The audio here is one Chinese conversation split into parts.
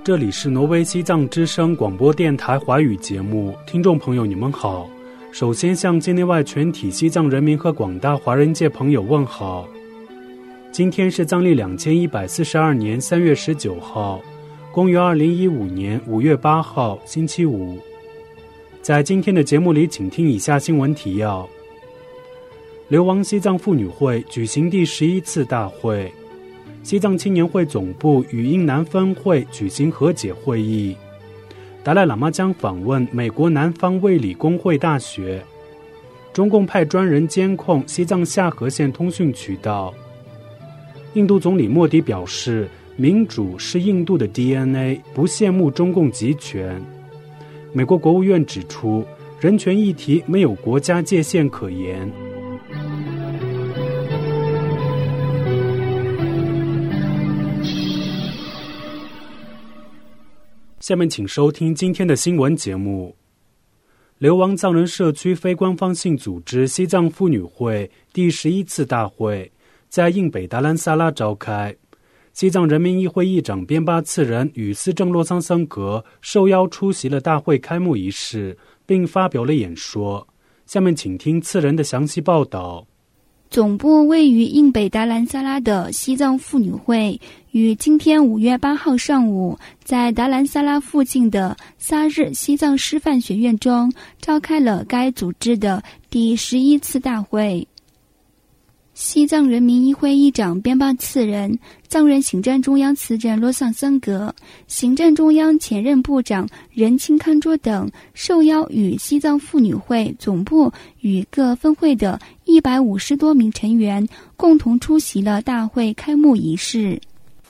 这里是挪威西藏之声广播电台华语节目，听众朋友你们好。首先向境内外全体西藏人民和广大华人界朋友问好。今天是藏历2142年3月19号，公元2015年5月8号，星期五。在今天的节目里，请听以下新闻提要：流亡西藏妇女会举行第11次大会，西藏青年会总部与英南分会举行和解会议，达赖喇嘛将访问美国南方卫理公会大学，中共派专人监控西藏夏河县通讯渠道。印度总理莫迪表示，民主是印度的 DNA， 不羡慕中共集权。美国国务院指出，人权议题没有国家界限可言。下面请收听今天的新闻节目。流亡藏人社区非官方性组织西藏妇女会第11次大会在印北达兰萨拉召开，西藏人民议会议长边巴次仁与司政洛桑桑格受邀出席了大会开幕仪式，并发表了演说。下面请听次仁的详细报道。 总部位于印北达兰萨拉的西藏妇女会于今天5月8号上午在达兰萨拉附近的萨日西藏师范学院中召开了该组织的第11次大会。西藏人民议会议长边巴次仁、藏人行政中央次长洛桑桑格、行政中央前任部长仁钦堪卓等受邀与西藏妇女会总部与各分会的150多名成员共同出席了大会开幕仪式。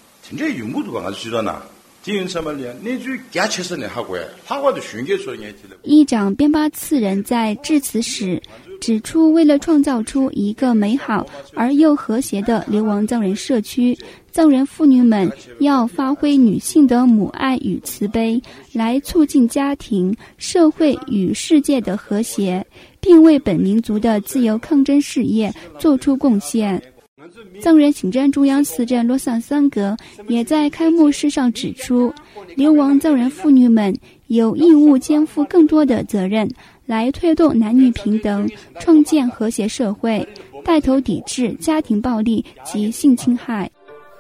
议长边巴次仁在致辞时指出，为了创造出一个美好而又和谐的流亡藏人社区，藏人妇女们要发挥女性的母爱与慈悲，来促进家庭、社会与世界的和谐，并为本民族的自由抗争事业做出贡献。藏人行政中央司政洛桑桑格也在开幕式上指出，流亡藏人妇女们有义务肩负更多的责任，来推动男女平等，创建和谐社会，带头抵制家庭暴力及性侵害。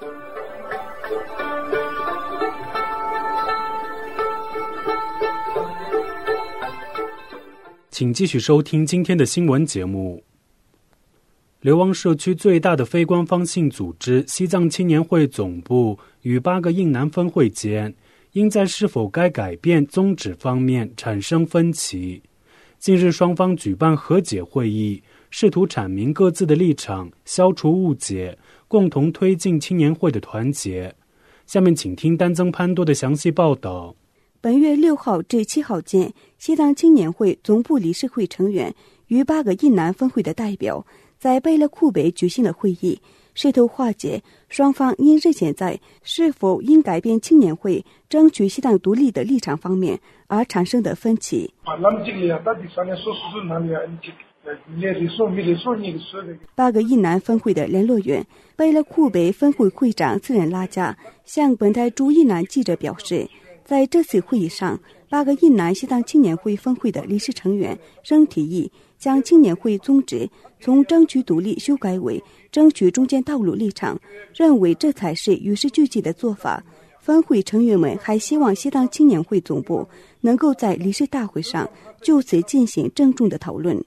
请继续收听今天的新闻节目。流亡社区最大的非官方性组织西藏青年会总部与8个印南分会间因在是否该改变宗旨方面产生分歧。近日双方举办和解会议，试图阐明各自的立场，消除误解，共同推进青年会的团结。下面请听丹增潘多的详细报道。 本月6号至7号间，西藏青年会总部理事会成员与8个印南分会的代表在贝勒库北举行了会议，试图化解双方因日前在是否应改变青年会争取西藏独立的立场方面而产生的分歧。8个印南分会的联络员贝勒库北分会会长次仁拉加向本台驻印南记者表示，在这次会议上，8个印南西藏青年会分会的理事成员仍提议将青年会宗旨从争取独立修改为争取中间道路立场，认为这才是与时俱进的做法。分会成员们还希望西藏青年会总部能够在理事大会上就此进行郑重的讨论。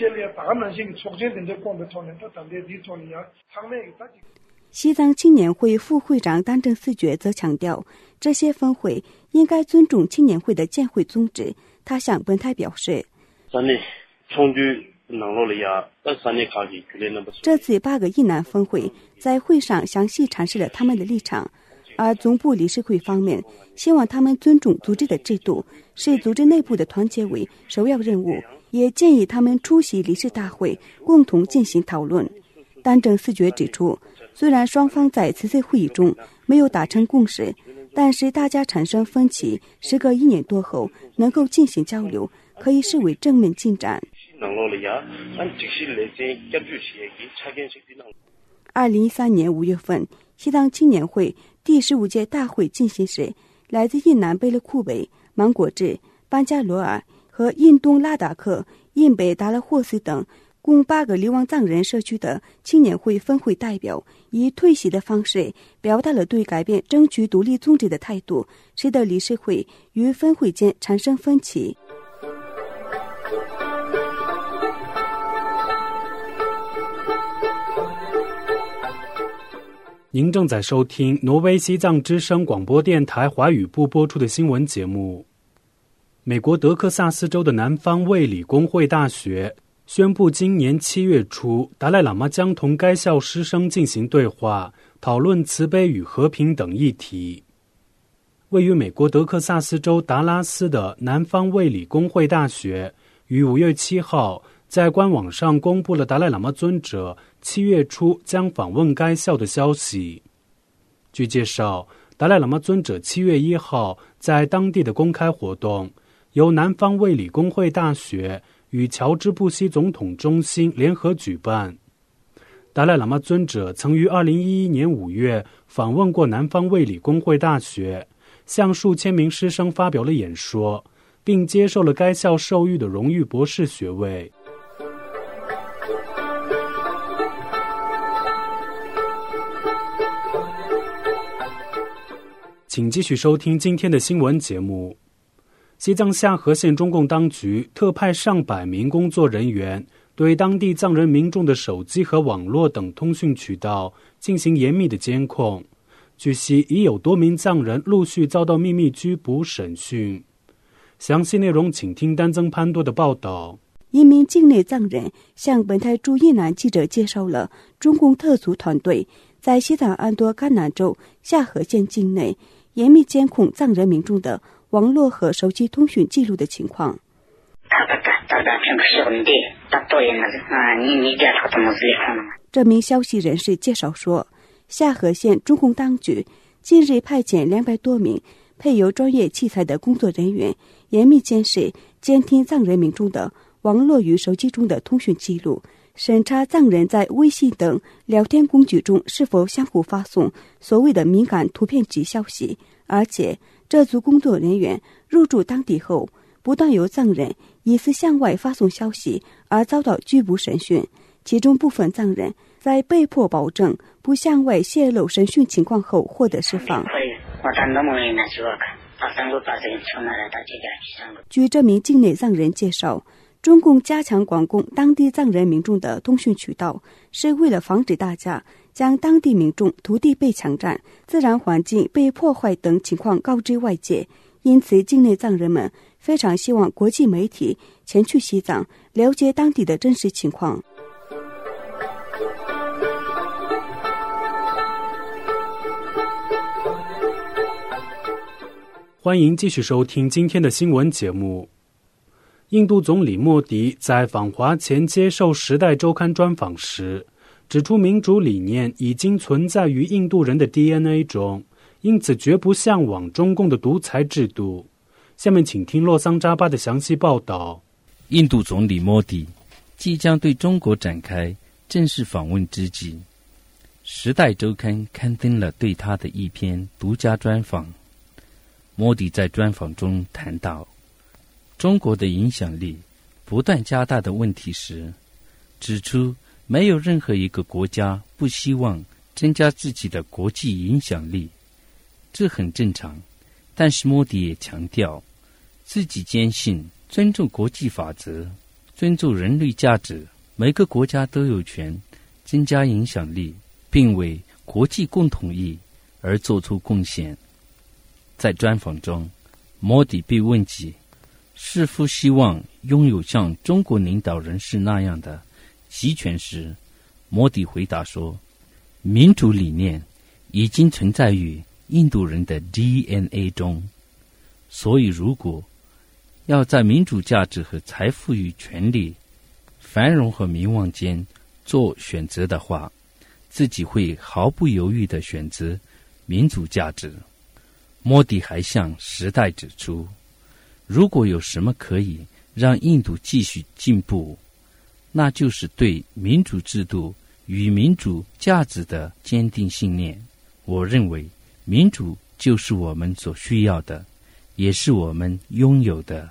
西藏青年会副会长丹正思觉则强调，这些分会应该尊重青年会的建会宗旨。他向本台表示，这次8个印南分会在会上详细阐释了他们的立场，而总部理事会方面希望他们尊重组织的制度，视组织内部的团结为首要任务，也建议他们出席理事大会共同进行讨论。丹正思觉指出，虽然双方在此次会议中没有达成共识，但是大家产生分歧，时隔1年多后能够进行交流，可以视为正面进展。2013年5月份，西藏青年会第15届大会进行时， 来自印南贝勒库韦、芒果治、班加罗尔和印东拉达克、印北达拉霍斯等共8个流亡藏人社区的青年会分会代表，以退席的方式表达了对改变争取独立宗旨的态度，使得理事会与分会间产生分歧。 您正在收听挪威西藏之声广播电台华语部播出的新闻节目。美国德克萨斯州的南方卫理公会大学宣布，今年7月初，达赖喇嘛将同该校师生进行对话，讨论慈悲与和平等议题。位于美国德克萨斯州达拉斯的南方卫理公会大学于5月7号在官网上公布了达赖喇嘛尊者7月初将访问该校的消息。据介绍，达赖喇嘛尊者7月1号在当地的公开活动，由南方卫理公会大学与乔治布希总统中心联合举办。达赖喇嘛尊者曾于2011年5月访问过南方卫理公会大学，向数千名师生发表了演说，并接受了该校授予的荣誉博士学位。请继续收听今天的新闻节目。西藏夏河县中共当局特派上百名工作人员，对当地藏人民众的手机和网络等通讯渠道进行严密的监控。据悉，已有多名藏人陆续遭到秘密拘捕审讯。详细内容请听丹增潘多的报道。 一名境内藏人向本台驻印南记者介绍了中共特组团队在西藏安多甘南州夏河县境内严密监控藏人民众的网络和手机通讯记录的情况。这名消息人士介绍说，夏河县中共当局近日派遣200多名配有专业器材的工作人员，严密监视、监听藏人民众的网络与手机中的通讯记录，审查藏人在微信等聊天工具中是否相互发送所谓的敏感图片及消息。而且这组工作人员入住当地后，不断有藏人疑似向外发送消息而遭到拘捕审讯，其中部分藏人在被迫保证不向外泄露审讯情况后获得释放。据这名境内藏人介绍，中共加强管控当地藏人民众的通讯渠道，是为了防止大家将当地民众土地被抢占、自然环境被破坏等情况告知外界。因此，境内藏人们非常希望国际媒体前去西藏，了解当地的真实情况。 欢迎继续收听今天的新闻节目。印度总理莫迪在访华前接受《时代周刊》专访时，指出民主理念已经存在于印度人的 DNA 中，因此绝不向往中共的独裁制度。下面请听洛桑扎巴的详细报道。 印度总理莫迪即将对中国展开正式访问之际，《时代周刊》刊登了对他的一篇独家专访。莫迪在专访中谈到中国的影响力不断加大的问题时，指出没有任何一个国家不希望增加自己的国际影响力，这很正常。但是莫迪也强调，自己坚信尊重国际法则，尊重人类价值，每个国家都有权增加影响力，并为国际共同义而做出贡献。在专访中，莫迪被问及是否希望拥有像中国领导人士那样的集权时，莫迪回答说，民主理念已经存在于印度人的 DNA 中，所以如果要在民主价值和财富与权力、繁荣和名望间做选择的话，自己会毫不犹豫地选择民主价值。莫迪还向《时代》指出，如果有什么可以让印度继续进步，那就是对民主制度与民主价值的坚定信念。我认为民主就是我们所需要的，也是我们拥有的。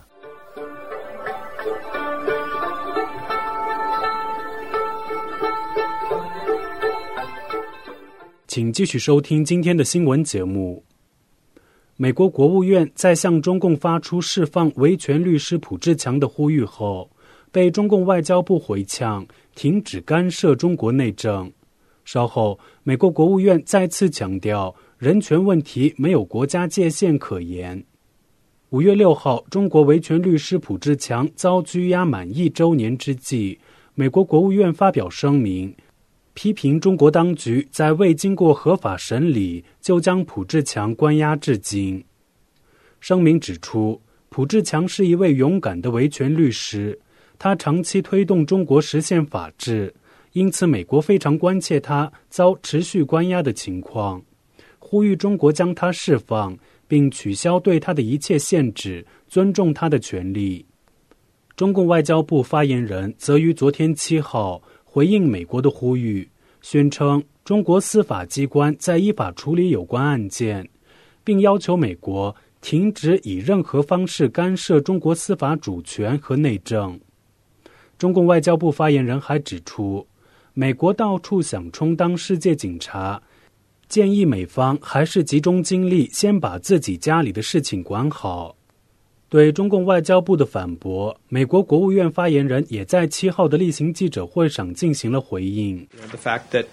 请继续收听今天的新闻节目。美国国务院在向中共发出释放维权律师朴志强的呼吁后，被中共外交部回呛，停止干涉中国内政。稍后，美国国务院再次强调，人权问题没有国家界限可言。5月6号，中国维权律师朴志强遭拘押满1周年之际，美国国务院发表声明，批评中国当局在未经过合法审理就将朴志强关押至今。声明指出，朴志强是一位勇敢的维权律师，他长期推动中国实现法治，因此美国非常关切他遭持续关押的情况，呼吁中国将他释放，并取消对他的一切限制，尊重他的权利。中共外交部发言人则于昨天7号回应美国的呼吁，宣称中国司法机关在依法处理有关案件，并要求美国停止以任何方式干涉中国司法主权和内政。中共外交部发言人还指出，美国到处想充当世界警察，建议美方还是集中精力先把自己家里的事情管好。对中共外交部的反驳，美国国务院发言人也在7号的例行记者会上进行了回应。 The fact that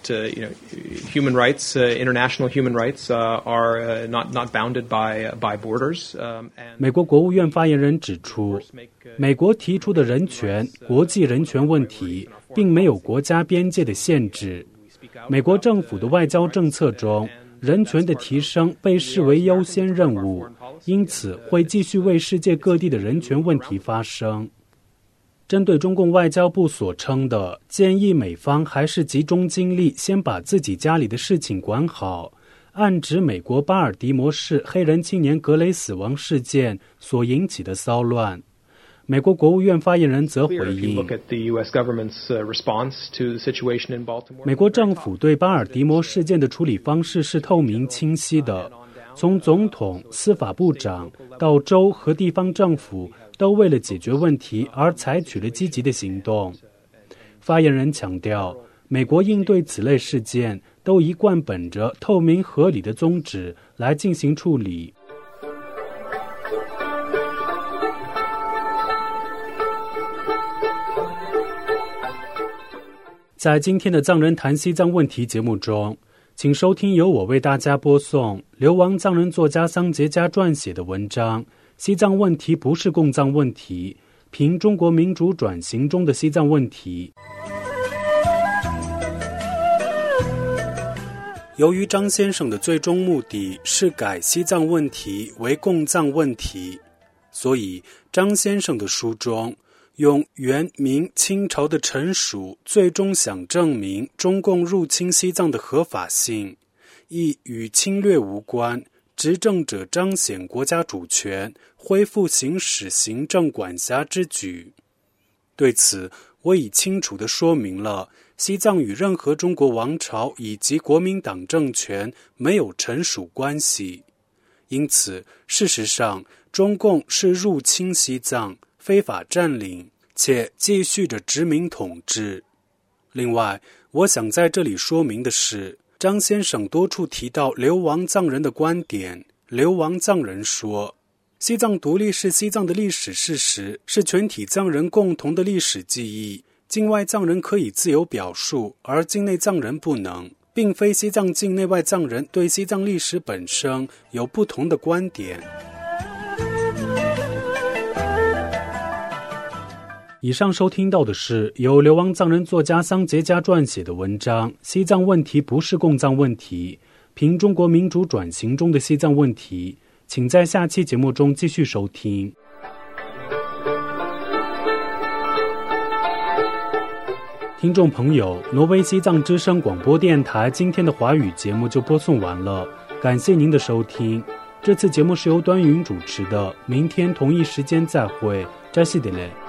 human rights, international human rights, are not bounded by borders. 美国国务院发言人指出，美国提出的人权、国际人权问题，并没有国家边界的限制。美国政府的外交政策中，人权的提升被视为优先任务，因此会继续为世界各地的人权问题发声。针对中共外交部所称的建议美方还是集中精力先把自己家里的事情管好，暗指美国巴尔的摩市黑人青年格雷死亡事件所引起的骚乱。美国国务院发言人则回应，美国政府对巴尔的摩事件的处理方式是透明清晰的，从总统、司法部长到州和地方政府都为了解决问题而采取了积极的行动。发言人强调，美国应对此类事件都一贯本着透明合理的宗旨来进行处理。在今天的藏人谈西藏问题节目中，请收听由我为大家播送流亡藏人作家桑杰加撰写的文章《西藏问题不是共藏问题，评中国民主转型中的西藏问题》。由于张先生的最终目的是改西藏问题为共藏问题，所以张先生的书中用元明清朝的臣属最终想证明中共入侵西藏的合法性，亦与侵略无关，执政者彰显国家主权，恢复行使行政管辖之举。对此，我已清楚地说明了西藏与任何中国王朝以及国民党政权没有臣属关系，因此事实上中共是入侵西藏，非法占领，且继续着殖民统治。另外，我想在这里说明的是，张先生多处提到流亡藏人的观点。流亡藏人说，西藏独立是西藏的历史事实，是全体藏人共同的历史记忆。境外藏人可以自由表述，而境内藏人不能，并非西藏境内外藏人对西藏历史本身有不同的观点。以上收听到的是由流亡藏人作家桑杰加撰写的文章《西藏问题不是共藏问题，评中国民主转型中的西藏问题》，请在下期节目中继续收听。听众朋友，挪威西藏之声广播电台今天的华语节目就播送完了，感谢您的收听。这次节目是由端云主持的，明天同一时间再会，扎西德勒。